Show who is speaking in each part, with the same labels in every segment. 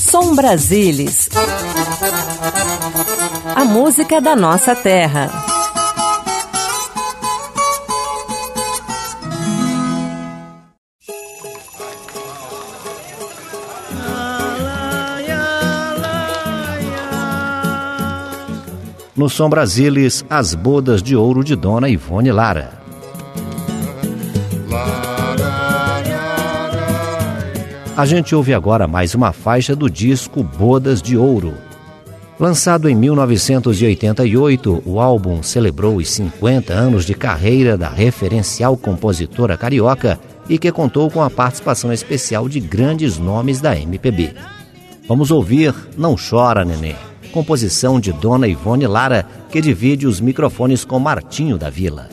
Speaker 1: Som Brasilis. A música da nossa terra.
Speaker 2: No Som Brasilis, as bodas de ouro de Dona Ivone Lara. A gente ouve agora mais uma faixa do disco Bodas de Ouro. Lançado em 1988, o álbum celebrou os 50 anos de carreira da referencial compositora carioca e que contou com a participação especial de grandes nomes da MPB. Vamos ouvir Não Chora, Nenê, composição de Dona Ivone Lara, que divide os microfones com Martinho da Vila.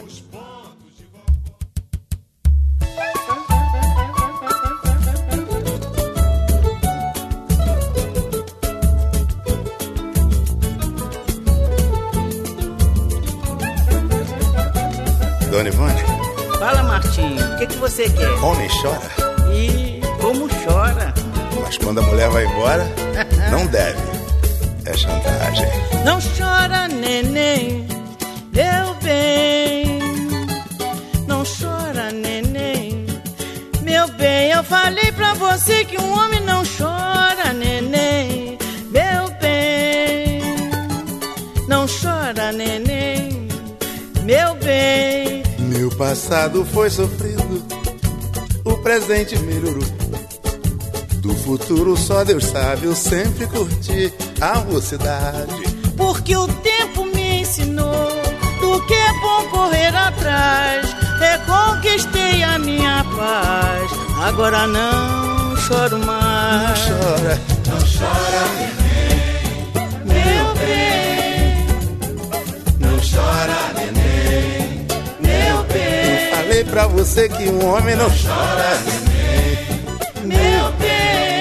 Speaker 3: Dona Ivone?
Speaker 4: Fala, Martinho, o que você quer?
Speaker 3: Homem chora?
Speaker 4: E como chora?
Speaker 3: Mas quando a mulher vai embora, não deve. É chantagem.
Speaker 4: Não chora, neném, meu bem. Não chora, neném, meu bem. Eu falei pra você que um homem não chora, neném, meu bem. Não chora, neném, meu bem.
Speaker 3: Meu passado foi sofrido, o presente melhorou. Do futuro só Deus sabe, eu sempre curti a mocidade.
Speaker 4: Porque o tempo me ensinou do que é bom correr atrás. Reconquistei a minha paz, agora não choro mais.
Speaker 3: Não chora,
Speaker 4: não chora, neném, meu bem. Não chora, neném, meu bem.
Speaker 3: Eu falei pra você que um homem não chora,
Speaker 4: neném, meu bem.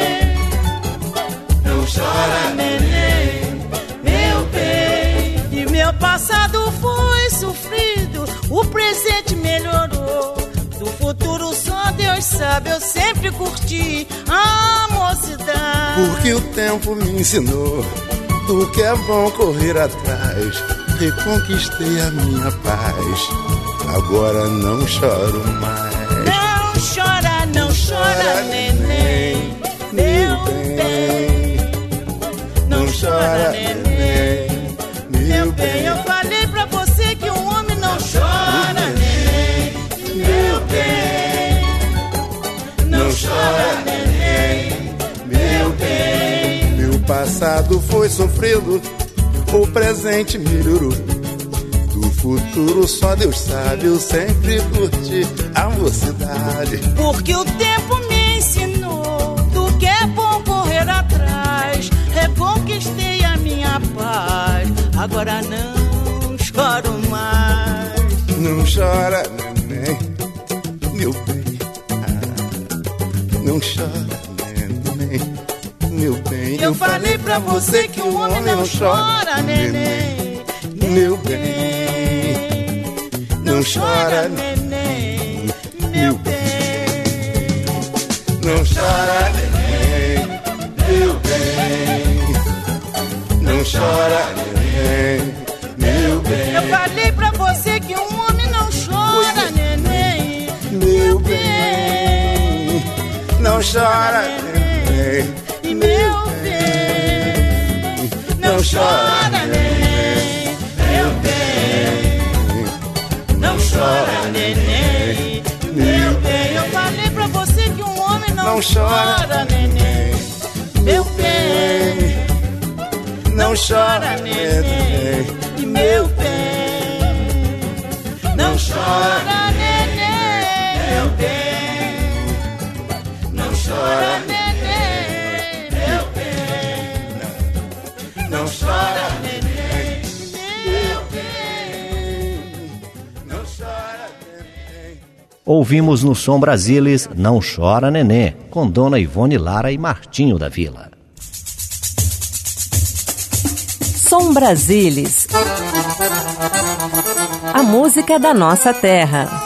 Speaker 4: Não chora, neném, meu bem. E meu passado foi sofrido, o presente melhorou. Do futuro só Deus sabe, eu sempre curti a mocidade.
Speaker 3: Porque o tempo me ensinou do que é bom correr atrás. Reconquistei a minha paz, agora não choro mais.
Speaker 4: Não chora, não chora, neném, meu bem. Não chora, neném, meu bem. Eu falei pra você que um homem não chora, neném, meu bem. Não chora, neném, meu bem.
Speaker 3: Meu passado foi sofrido, o presente melhorou. Do futuro só Deus sabe, eu sempre curti a mocidade.
Speaker 4: Porque o tempo me ensinou do que é bom correr atrás. Reconquistei a minha paz, agora não choro mais.
Speaker 3: Não chora, neném, meu bem. Não chora, neném, meu bem.
Speaker 4: Eu falei pra você que um homem não chora, neném, meu bem.
Speaker 3: Não chora, neném, meu bem. Não chora, neném, meu bem. Não chora, neném, meu bem.
Speaker 4: Eu falei pra você que um homem não chora, neném,
Speaker 3: meu bem. Não chora, neném,
Speaker 4: e meu bem. Não chora, neném, meu bem. Não chora, neném, meu bem. Eu falei pra você que um homem não chora, neném, meu bem.
Speaker 3: Não chora, neném,
Speaker 4: e meu bem. Não chora, neném, meu bem. Não chora, neném, meu bem. Não chora, neném, meu bem.
Speaker 3: Não chora, neném.
Speaker 2: Ouvimos no Som Brasilis Não Chora, Nenê, com Dona Ivone Lara e Martinho da Vila.
Speaker 1: Som Brasilis. A música da nossa terra.